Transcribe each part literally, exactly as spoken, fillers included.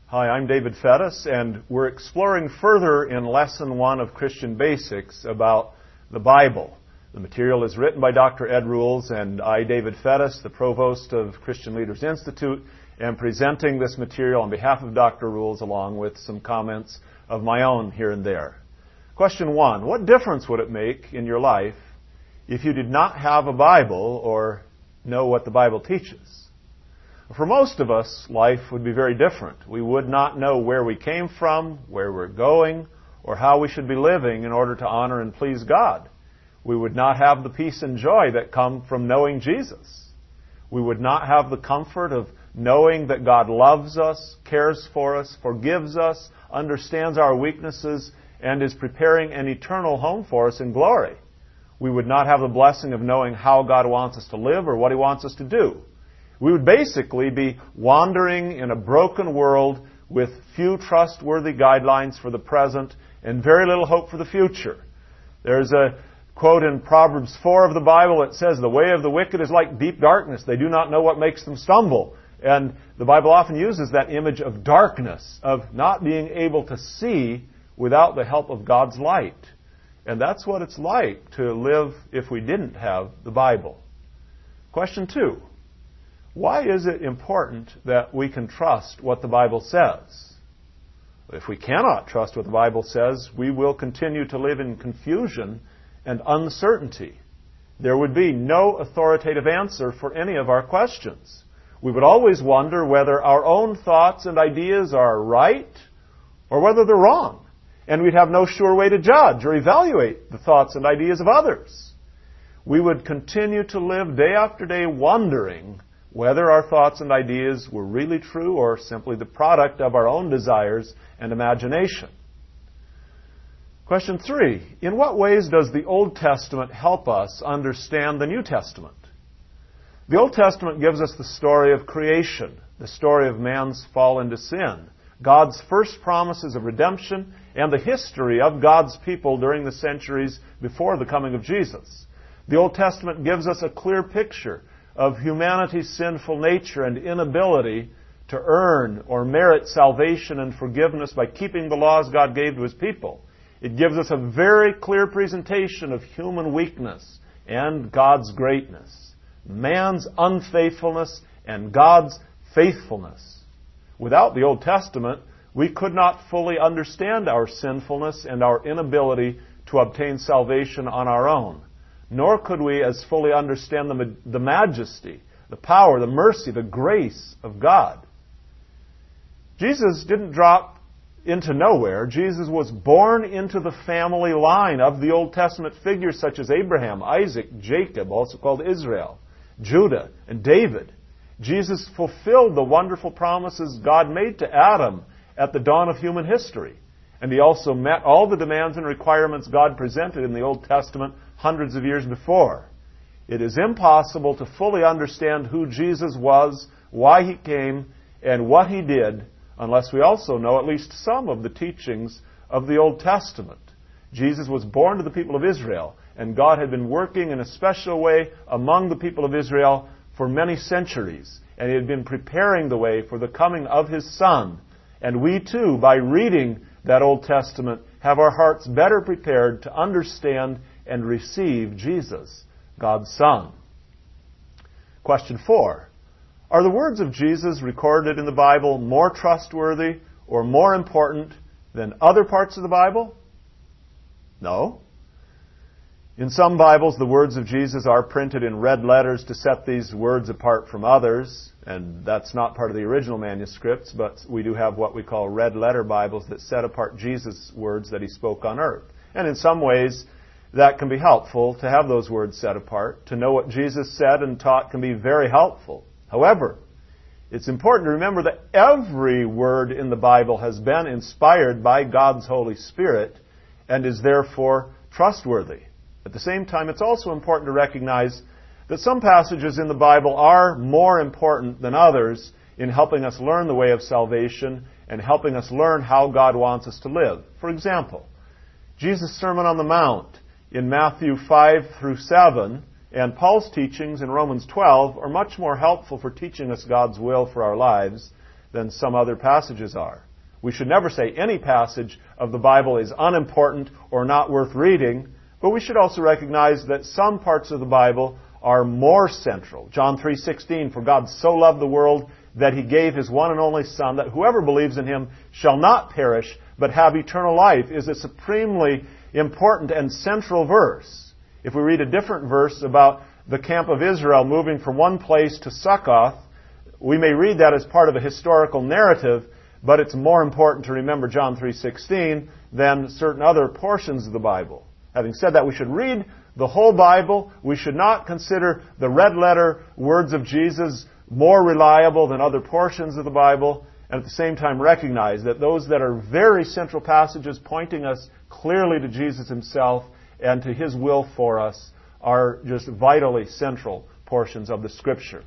Hi, I'm David Fettis, and we're exploring further in Lesson one of Christian Basics about the Bible. The material is written by Doctor Ed Rules, and I, David Fettis, the Provost of Christian Leaders Institute, am presenting this material on behalf of Doctor Rules along with some comments of my own here and there. Question one, what difference would it make in your life if you did not have a Bible or know what the Bible teaches? For most of us, life would be very different. We would not know where we came from, where we're going, or how we should be living in order to honor and please God. We would not have the peace and joy that come from knowing Jesus. We would not have the comfort of knowing that God loves us, cares for us, forgives us, understands our weaknesses, and is preparing an eternal home for us in glory. We would not have the blessing of knowing how God wants us to live or what He wants us to do. We would basically be wandering in a broken world with few trustworthy guidelines for the present and very little hope for the future. There's a quote in Proverbs four of the Bible that says, "The way of the wicked is like deep darkness. They do not know what makes them stumble." And the Bible often uses that image of darkness, of not being able to see without the help of God's light. And that's what it's like to live if we didn't have the Bible. Question two. Why is it important that we can trust what the Bible says? If we cannot trust what the Bible says, we will continue to live in confusion and uncertainty. There would be no authoritative answer for any of our questions. We would always wonder whether our own thoughts and ideas are right or whether they're wrong. And we'd have no sure way to judge or evaluate the thoughts and ideas of others. We would continue to live day after day wondering whether our thoughts and ideas were really true or simply the product of our own desires and imagination. Question three, in what ways does the Old Testament help us understand the New Testament? The Old Testament gives us the story of creation, the story of man's fall into sin, God's first promises of redemption, and the history of God's people during the centuries before the coming of Jesus. The Old Testament gives us a clear picture of humanity's sinful nature and inability to earn or merit salvation and forgiveness by keeping the laws God gave to His people. It gives us a very clear presentation of human weakness and God's greatness, man's unfaithfulness and God's faithfulness. Without the Old Testament, we could not fully understand our sinfulness and our inability to obtain salvation on our own. Nor could we as fully understand the, the majesty, the power, the mercy, the grace of God. Jesus didn't drop into nowhere. Jesus was born into the family line of the Old Testament figures such as Abraham, Isaac, Jacob, also called Israel, Judah, and David. Jesus fulfilled the wonderful promises God made to Adam at the dawn of human history. And He also met all the demands and requirements God presented in the Old Testament hundreds of years before. It is impossible to fully understand who Jesus was, why He came, and what He did unless we also know at least some of the teachings of the Old Testament. Jesus was born to the people of Israel, and God had been working in a special way among the people of Israel for many centuries, and He had been preparing the way for the coming of His Son. And we too, by reading that Old Testament, have our hearts better prepared to understand and receive Jesus, God's Son. Question four. Are the words of Jesus recorded in the Bible more trustworthy or more important than other parts of the Bible? No. In some Bibles, the words of Jesus are printed in red letters to set these words apart from others, and that's not part of the original manuscripts, but we do have what we call red letter Bibles that set apart Jesus' words that He spoke on earth. And in some ways, that can be helpful to have those words set apart. To know what Jesus said and taught can be very helpful. However, it's important to remember that every word in the Bible has been inspired by God's Holy Spirit and is therefore trustworthy. At the same time, it's also important to recognize that some passages in the Bible are more important than others in helping us learn the way of salvation and helping us learn how God wants us to live. For example, Jesus' Sermon on the Mount in Matthew five through seven and Paul's teachings in Romans twelve are much more helpful for teaching us God's will for our lives than some other passages are. We should never say any passage of the Bible is unimportant or not worth reading, but we should also recognize that some parts of the Bible are more central. John three sixteen, for God so loved the world that He gave His one and only Son, that whoever believes in Him shall not perish, but have eternal life, is a supremely important and central verse. If we read a different verse about the camp of Israel moving from one place to Succoth, we may read that as part of a historical narrative, but it's more important to remember John three sixteen than certain other portions of the Bible. Having said that, we should read the whole Bible. We should not consider the red letter words of Jesus more reliable than other portions of the Bible, and at the same time recognize that those that are very central passages pointing us clearly to Jesus Himself and to His will for us are just vitally central portions of the Scripture.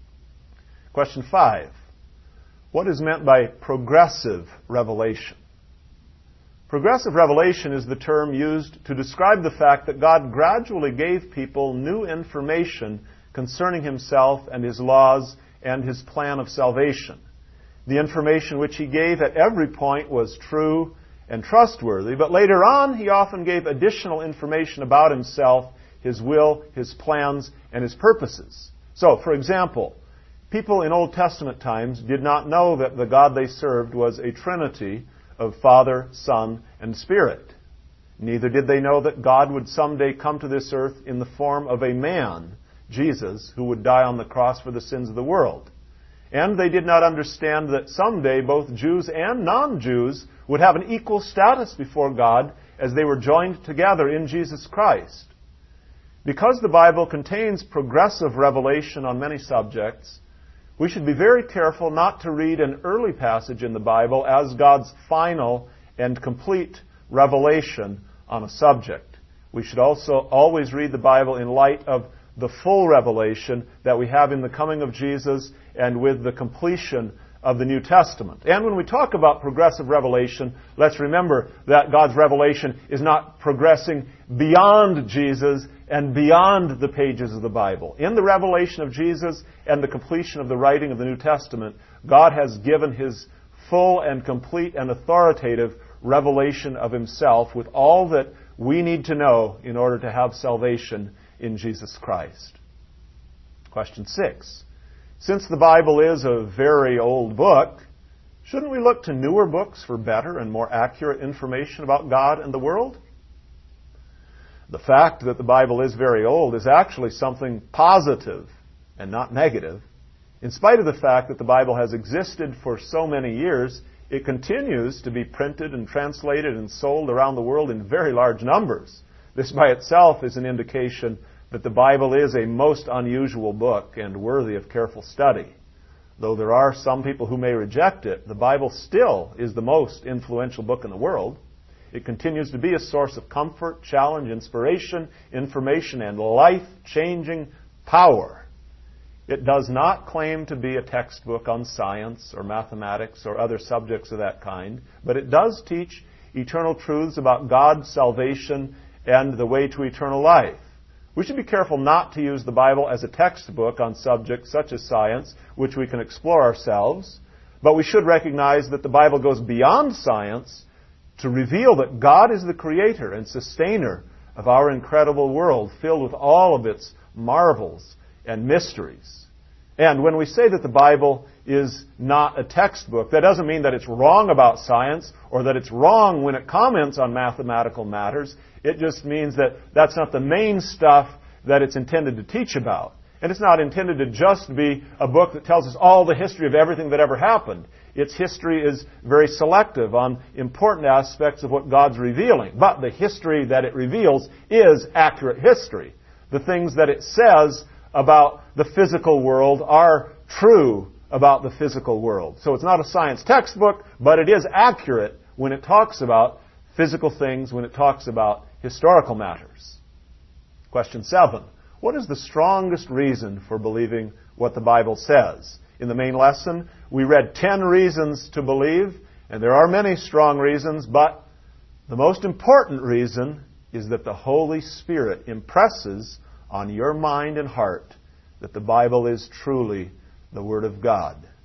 Question five. What is meant by progressive revelation? Progressive revelation is the term used to describe the fact that God gradually gave people new information concerning Himself and His laws and His plan of salvation. The information which He gave at every point was true and trustworthy, but later on He often gave additional information about Himself, His will, His plans, and His purposes. So, for example, people in Old Testament times did not know that the God they served was a trinity of Father, Son, and Spirit. Neither did they know that God would someday come to this earth in the form of a man, Jesus, who would die on the cross for the sins of the world. And they did not understand that someday both Jews and non-Jews would have an equal status before God as they were joined together in Jesus Christ. Because the Bible contains progressive revelation on many subjects, we should be very careful not to read an early passage in the Bible as God's final and complete revelation on a subject. We should also always read the Bible in light of the full revelation that we have in the coming of Jesus and with the completion of the New Testament. And when we talk about progressive revelation, let's remember that God's revelation is not progressing beyond Jesus and beyond the pages of the Bible. In the revelation of Jesus and the completion of the writing of the New Testament, God has given His full and complete and authoritative revelation of Himself with all that we need to know in order to have salvation in Jesus Christ. Question six. Since the Bible is a very old book, shouldn't we look to newer books for better and more accurate information about God and the world? The fact that the Bible is very old is actually something positive and not negative. In spite of the fact that the Bible has existed for so many years, it continues to be printed and translated and sold around the world in very large numbers. This by itself is an indication that the Bible is a most unusual book and worthy of careful study. Though there are some people who may reject it, the Bible still is the most influential book in the world. It continues to be a source of comfort, challenge, inspiration, information, and life-changing power. It does not claim to be a textbook on science or mathematics or other subjects of that kind, but it does teach eternal truths about God's salvation and the way to eternal life. We should be careful not to use the Bible as a textbook on subjects such as science, which we can explore ourselves, but we should recognize that the Bible goes beyond science to reveal that God is the creator and sustainer of our incredible world, filled with all of its marvels and mysteries. And when we say that the Bible is not a textbook, that doesn't mean that it's wrong about science or that it's wrong when it comments on mathematical matters. It just means that that's not the main stuff that it's intended to teach about. And it's not intended to just be a book that tells us all the history of everything that ever happened. Its history is very selective on important aspects of what God's revealing. But the history that it reveals is accurate history. The things that it says about the physical world are true about the physical world. So it's not a science textbook, but it is accurate when it talks about physical things, when it talks about historical matters. Question seven. What is the strongest reason for believing what the Bible says? In the main lesson, we read ten reasons to believe, and there are many strong reasons, but the most important reason is that the Holy Spirit impresses on your mind and heart that the Bible is truly the Word of God.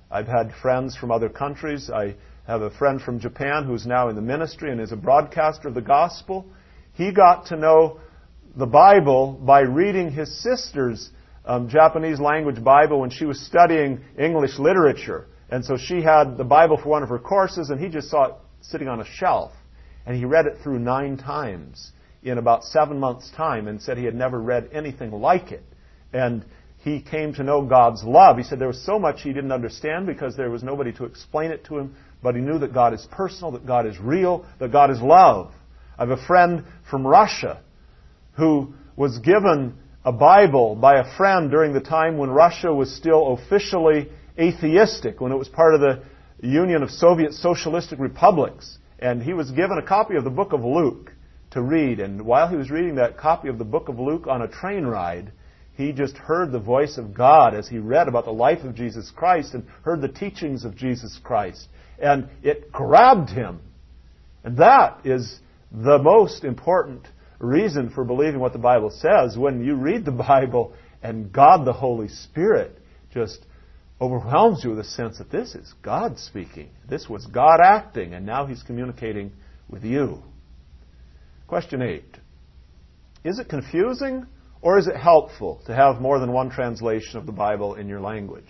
I've had friends from other countries. I have a friend from Japan who's now in the ministry and is a broadcaster of the gospel. He got to know the Bible by reading his sister's um, Japanese language Bible when she was studying English literature. And so she had the Bible for one of her courses, and he just saw it sitting on a shelf. And he read it through nine times in about seven months' time and said he had never read anything like it. And he came to know God's love. He said there was so much he didn't understand because there was nobody to explain it to him, but he knew that God is personal, that God is real, that God is love. I have a friend from Russia who was given a Bible by a friend during the time when Russia was still officially atheistic, when it was part of the Union of Soviet Socialistic Republics. And he was given a copy of the book of Luke to read. And while he was reading that copy of the book of Luke on a train ride, he just heard the voice of God as he read about the life of Jesus Christ and heard the teachings of Jesus Christ. And it grabbed him. And that is the most important reason for believing what the Bible says. When you read the Bible and God the Holy Spirit just overwhelms you with a sense that this is God speaking. This was God acting, and now He's communicating with you. Question eight. Is it confusing or is it helpful to have more than one translation of the Bible in your language?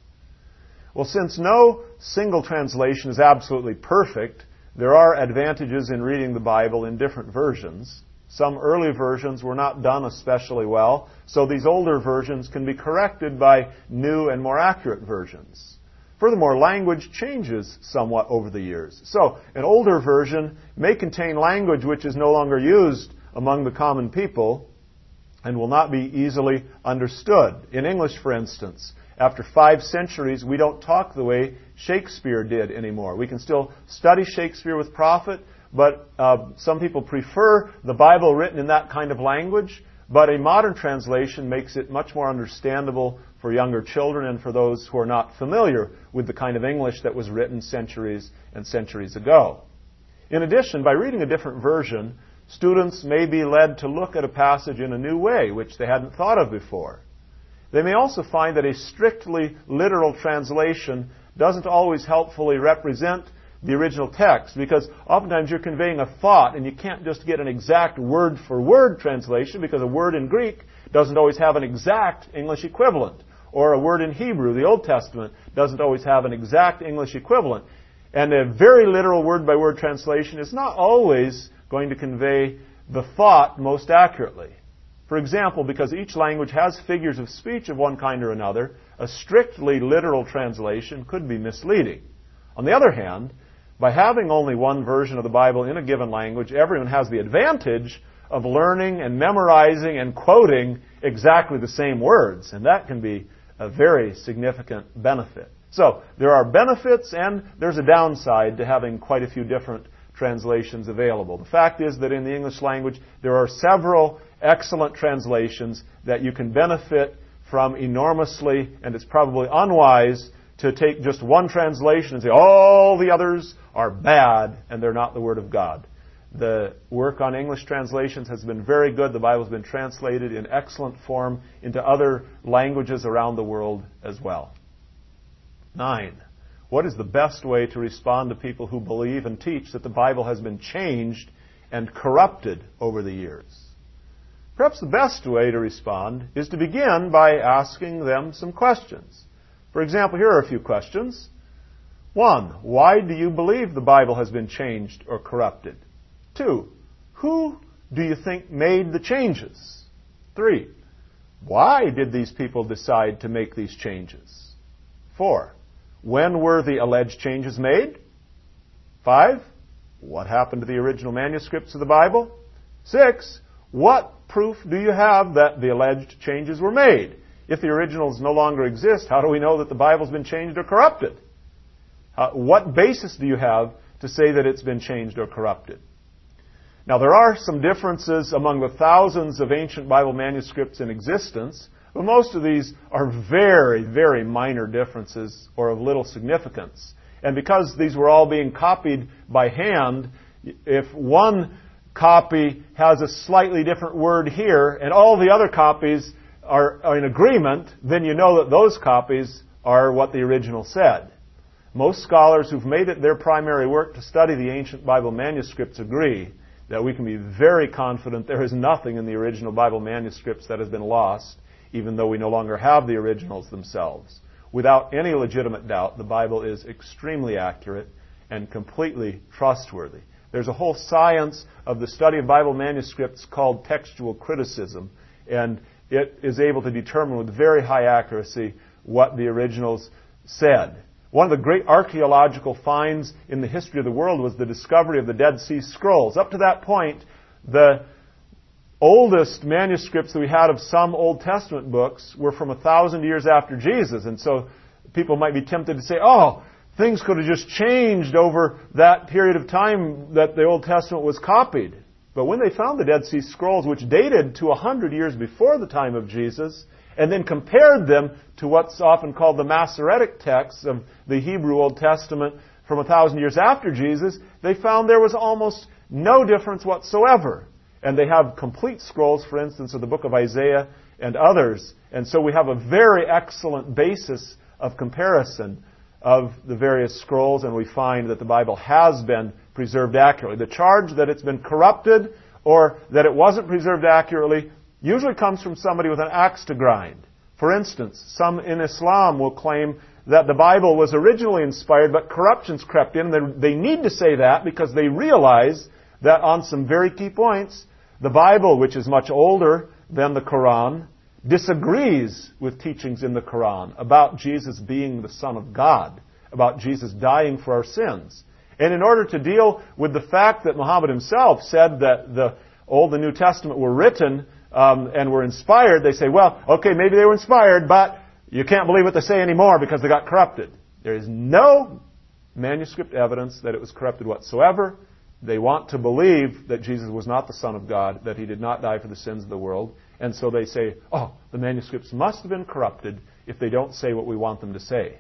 Well, since no single translation is absolutely perfect, there are advantages in reading the Bible in different versions. Some early versions were not done especially well, so these older versions can be corrected by new and more accurate versions. Furthermore, language changes somewhat over the years. So, an older version may contain language which is no longer used among the common people and will not be easily understood. In English, for instance, after five centuries, we don't talk the way Shakespeare did anymore. We can still study Shakespeare with profit, but uh, some people prefer the Bible written in that kind of language, but a modern translation makes it much more understandable for younger children and for those who are not familiar with the kind of English that was written centuries and centuries ago. In addition, by reading a different version, students may be led to look at a passage in a new way, which they hadn't thought of before. They may also find that a strictly literal translation doesn't always helpfully represent the original text, because oftentimes you're conveying a thought and you can't just get an exact word-for-word translation, because a word in Greek doesn't always have an exact English equivalent, or a word in Hebrew, the Old Testament, doesn't always have an exact English equivalent. And a very literal word-by-word translation is not always going to convey the thought most accurately. For example, because each language has figures of speech of one kind or another, a strictly literal translation could be misleading. On the other hand, by having only one version of the Bible in a given language, everyone has the advantage of learning and memorizing and quoting exactly the same words, and that can be a very significant benefit. So, there are benefits and there's a downside to having quite a few different translations available. The fact is that in the English language, there are several excellent translations that you can benefit from enormously, and it's probably unwise to take just one translation and say all the others are bad and they're not the Word of God. The work on English translations has been very good. The Bible has been translated in excellent form into other languages around the world as well. Nine. What is the best way to respond to people who believe and teach that the Bible has been changed and corrupted over the years? Perhaps the best way to respond is to begin by asking them some questions. For example, here are a few questions. One, why do you believe the Bible has been changed or corrupted? Two, who do you think made the changes? Three, why did these people decide to make these changes? Four, when were the alleged changes made? Five, what happened to the original manuscripts of the Bible? Six, what proof do you have that the alleged changes were made? If the originals no longer exist, how do we know that the Bible's been changed or corrupted? Uh, what basis do you have to say that it's been changed or corrupted? Now, there are some differences among the thousands of ancient Bible manuscripts in existence, but most of these are very, very minor differences or of little significance. And because these were all being copied by hand, if one copy has a slightly different word here and all the other copies are, are in agreement, then you know that those copies are what the original said. Most scholars who've made it their primary work to study the ancient Bible manuscripts agree that we can be very confident there is nothing in the original Bible manuscripts that has been lost, even though we no longer have the originals themselves. Without any legitimate doubt, the Bible is extremely accurate and completely trustworthy. There's a whole science of the study of Bible manuscripts called textual criticism, and it is able to determine with very high accuracy what the originals said. One of the great archaeological finds in the history of the world was the discovery of the Dead Sea Scrolls. Up to that point, the oldest manuscripts that we had of some Old Testament books were from a thousand years after Jesus. And so people might be tempted to say, oh, things could have just changed over that period of time that the Old Testament was copied. But when they found the Dead Sea Scrolls, which dated to a hundred years before the time of Jesus, and then compared them to what's often called the Masoretic texts of the Hebrew Old Testament from a thousand years after Jesus, they found there was almost no difference whatsoever. And they have complete scrolls, for instance, of the book of Isaiah and others. And so we have a very excellent basis of comparison of the various scrolls, and we find that the Bible has been preserved accurately. The charge that it's been corrupted or that it wasn't preserved accurately usually comes from somebody with an axe to grind. For instance, some in Islam will claim that the Bible was originally inspired, but corruptions crept in. They need to say that because they realize that on some very key points, the Bible, which is much older than the Quran, disagrees with teachings in the Quran about Jesus being the Son of God, about Jesus dying for our sins. And in order to deal with the fact that Muhammad himself said that the Old and New Testament were written um, and were inspired, they say, well, okay, maybe they were inspired, but you can't believe what they say anymore because they got corrupted. There is no manuscript evidence that it was corrupted whatsoever. They want to believe that Jesus was not the Son of God, that He did not die for the sins of the world. And so they say, oh, the manuscripts must have been corrupted if they don't say what we want them to say.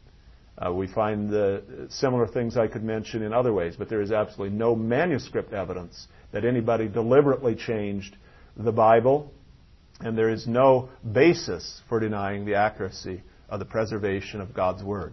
Uh, we find the similar things I could mention in other ways, but there is absolutely no manuscript evidence that anybody deliberately changed the Bible, and there is no basis for denying the accuracy of the preservation of God's Word.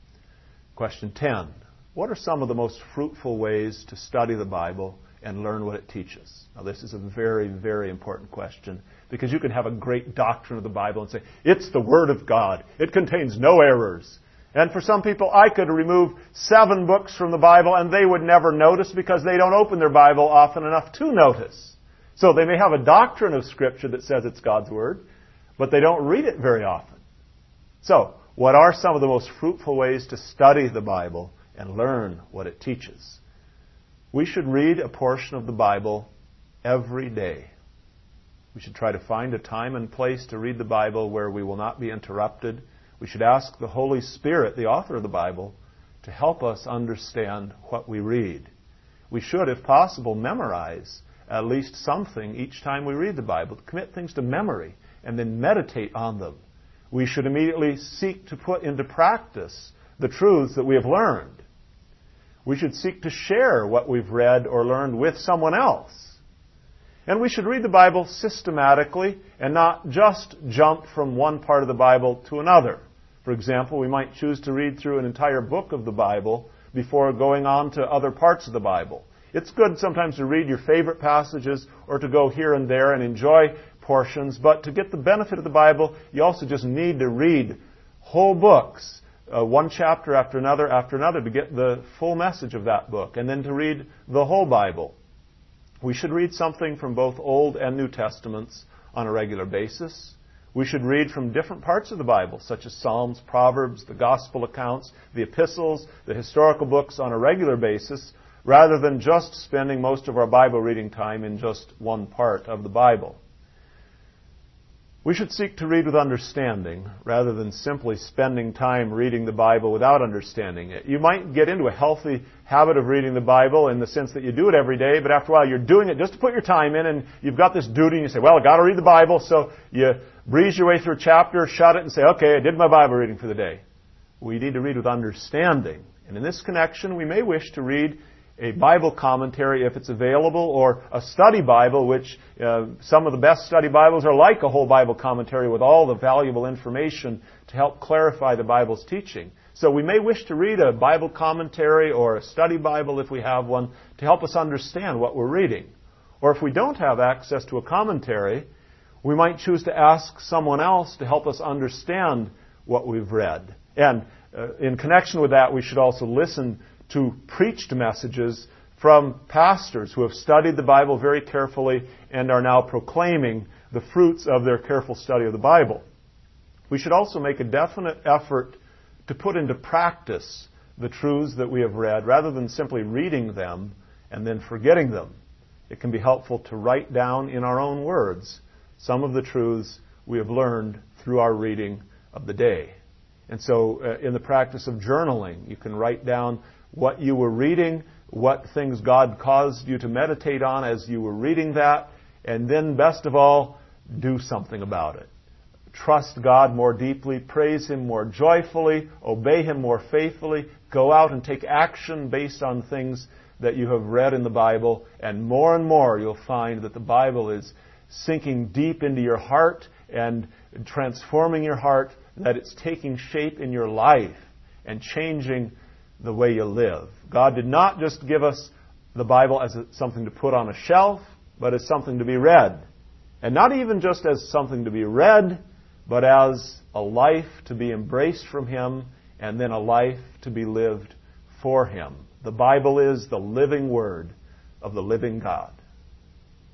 Question ten. What are some of the most fruitful ways to study the Bible and learn what it teaches? Now, this is a very, very important question because you can have a great doctrine of the Bible and say, it's the Word of God. It contains no errors. And for some people, I could remove seven books from the Bible and they would never notice because they don't open their Bible often enough to notice. So they may have a doctrine of Scripture that says it's God's Word, but they don't read it very often. So, what are some of the most fruitful ways to study the Bible and learn what it teaches? We should read a portion of the Bible every day. We should try to find a time and place to read the Bible where we will not be interrupted. We should ask the Holy Spirit, the author of the Bible, to help us understand what we read. We should, if possible, memorize at least something each time we read the Bible, commit things to memory, and then meditate on them. We should immediately seek to put into practice the truths that we have learned. We should seek to share what we've read or learned with someone else. And we should read the Bible systematically and not just jump from one part of the Bible to another. For example, we might choose to read through an entire book of the Bible before going on to other parts of the Bible. It's good sometimes to read your favorite passages or to go here and there and enjoy portions, but to get the benefit of the Bible, you also just need to read whole books, uh, one chapter after another after another, to get the full message of that book, and then to read the whole Bible. We should read something from both Old and New Testaments on a regular basis. We should read from different parts of the Bible, such as Psalms, Proverbs, the Gospel accounts, the epistles, the historical books on a regular basis, rather than just spending most of our Bible reading time in just one part of the Bible. We should seek to read with understanding, rather than simply spending time reading the Bible without understanding it. You might get into a healthy habit of reading the Bible in the sense that you do it every day, but after a while you're doing it just to put your time in, and you've got this duty, and you say, well, I've got to read the Bible, so you breeze your way through a chapter, shut it, and say, okay, I did my Bible reading for the day. We need to read with understanding. And in this connection, we may wish to read a Bible commentary if it's available, or a study Bible, which uh, some of the best study Bibles are like a whole Bible commentary with all the valuable information to help clarify the Bible's teaching. So we may wish to read a Bible commentary or a study Bible if we have one to help us understand what we're reading. Or if we don't have access to a commentary, we might choose to ask someone else to help us understand what we've read. And uh, in connection with that, we should also listen to preached messages from pastors who have studied the Bible very carefully and are now proclaiming the fruits of their careful study of the Bible. We should also make a definite effort to put into practice the truths that we have read, rather than simply reading them and then forgetting them. It can be helpful to write down in our own words some of the truths we have learned through our reading of the day. And so uh, in the practice of journaling, you can write down what you were reading, what things God caused you to meditate on as you were reading that, and then best of all, do something about it. Trust God more deeply, praise Him more joyfully, obey Him more faithfully, go out and take action based on things that you have read in the Bible, and more and more you'll find that the Bible is sinking deep into your heart and transforming your heart, that it's taking shape in your life and changing the way you live. God did not just give us the Bible as something to put on a shelf, but as something to be read. And not even just as something to be read, but as a life to be embraced from Him, and then a life to be lived for Him. The Bible is the living Word of the living God.